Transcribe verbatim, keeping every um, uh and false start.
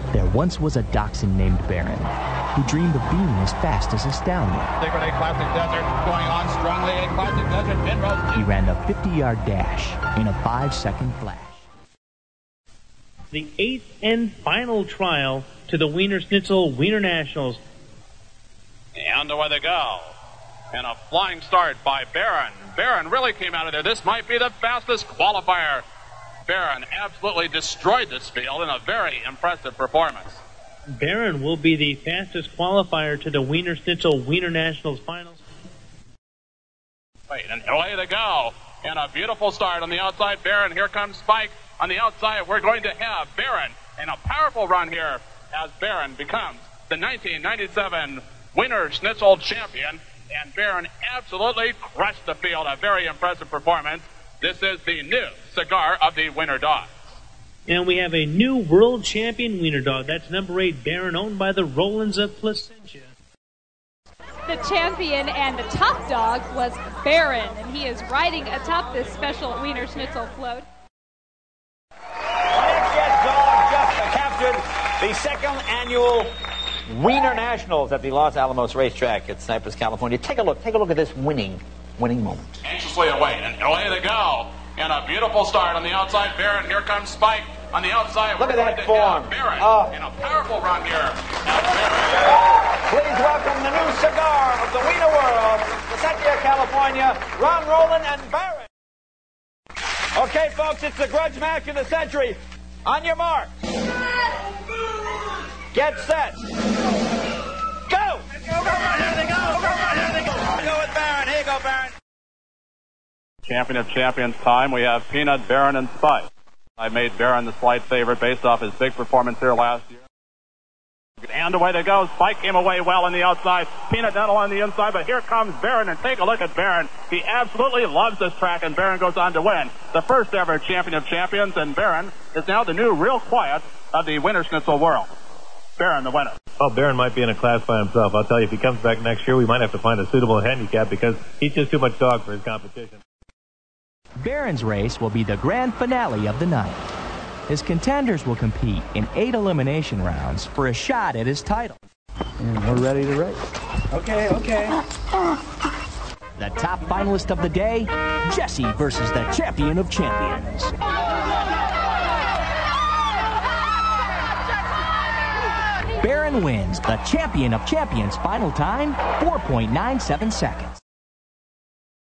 There once was a dachshund named Baron who dreamed of being as fast as Astounding. Secret A Classic Desert going on strongly. A Classic Desert Penrose. He ran a fifty-yard dash in a five-second flash. The eighth and final trial to the Wiener Schnitzel Wiener Nationals. And away they go. And a flying start by Baron. Baron really came out of there. This might be the fastest qualifier. Baron absolutely destroyed this field in a very impressive performance. Baron will be the fastest qualifier to the Wiener Schnitzel Wiener Nationals finals. Wait, and away they go. And a beautiful start on the outside. Baron, here comes Spike. On the outside, we're going to have Baron. And a powerful run here as Baron becomes the nineteen ninety-seven Wiener Schnitzel champion. And Baron absolutely crushed the field. A very impressive performance. This is the new cigar of the Wiener Dogs. And we have a new world champion Wiener Dog. That's number eight, Baron, owned by the Rolands of Placentia. The champion and the top dog was Baron, and he is riding atop this special Wiener Schnitzel float. Yes, dog just captured the second annual Wiener Nationals at the Los Alamos Racetrack at Cypress, California. Take a look. Take a look at this winning, winning moment. Anxiously away, and away they go. And a beautiful start on the outside. Baron, here comes Spike. On the outside, look we're at going that to form. have Baron. Oh. And a powerful run here. Please welcome the new cigar of the Wiener world, Placentia, California, Ron Roland and Baron. Okay, folks, it's the grudge match of the century. On your mark. Get set. Go! Go, go, here they go! Go, here they go! Go with Baron. Here you go, Baron. Champion of champions time. We have Peanut, Baron, and Spike. I made Baron the slight favorite based off his big performance here last year. And away they go. Spike came away well on the outside. Peanut Dental on the inside, but here comes Baron, and take a look at Baron. He absolutely loves this track, and Baron goes on to win. The first ever champion of champions, and Baron is now the new Real Quiet of the Wiener Schnitzel world. Baron, the winner. Well, Baron might be in a class by himself. I'll tell you, if he comes back next year, we might have to find a suitable handicap because he's just too much dog for his competition. Baron's race will be the grand finale of the night. His contenders will compete in eight elimination rounds for a shot at his title. And we're ready to race. Okay, okay. The top finalist of the day, Jesse versus the champion of champions. Baron wins the champion of champions final time, four point nine seven seconds.